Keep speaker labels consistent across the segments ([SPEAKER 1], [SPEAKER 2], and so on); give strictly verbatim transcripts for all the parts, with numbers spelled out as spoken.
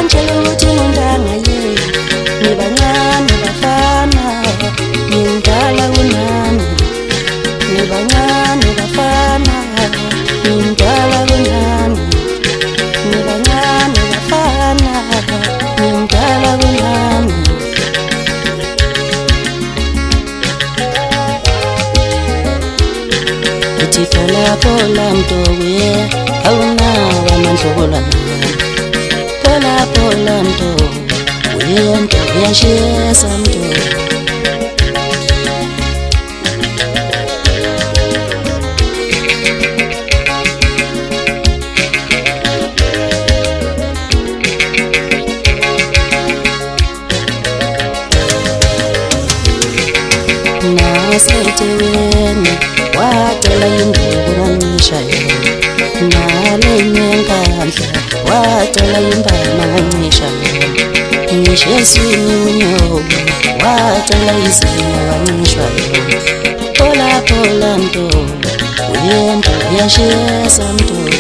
[SPEAKER 1] Angela uthi undanga ye nibancane bafana nindala kunani nibancane bafana nindala kunani nibancane bafana nindala kunani uthi phola phola mntowe awunawo amandlokolana phola phola mntowe uyento uyashesa mntowe nasetheweni wacela imbeku ngangishayo nalenye nkandla wacela imbama ngangishayo ngisho eswini unyobo wacela izinyo wangishwayo phola phola mntobe uyento uyashesa mntobe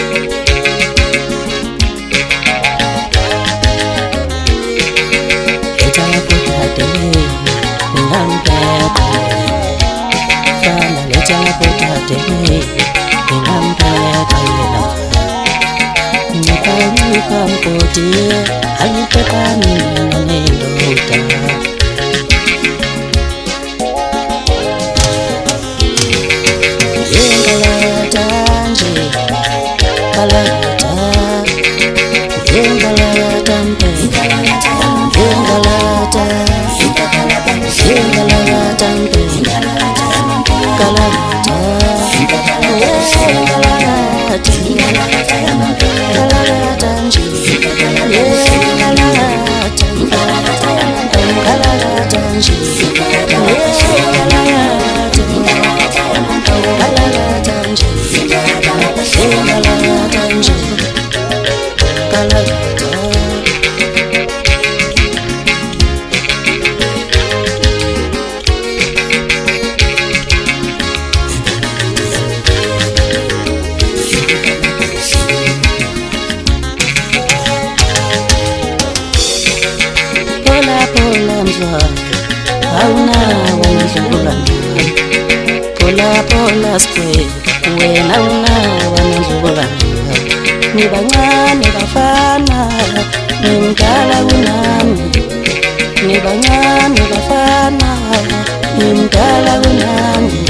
[SPEAKER 1] Kampoti alipekani nendoda yengalata nje kalata yengalata mpe yengalata yengalata mpe kalata Auna wanazungulana Pola pola square Wena una wanazungulana Nibancane bafana Nimdala kunami Nibancane bafana Nimdala kunami